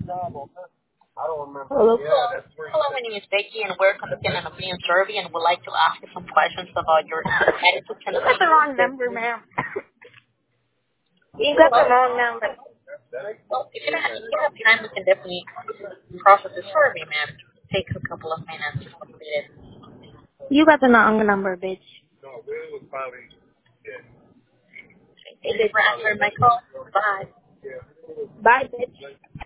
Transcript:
Hello. Hello, my name is Becky, and we're conducting an opinion survey, and would like to ask you some questions about your attitude and You got the opinions. wrong number, ma'am. You got the wrong number. Well, if you have time, we can definitely process the survey, ma'am. It takes a couple of minutes to complete it. You got the wrong number, bitch. Thank you for answering my call. Bye. Bye, bitch.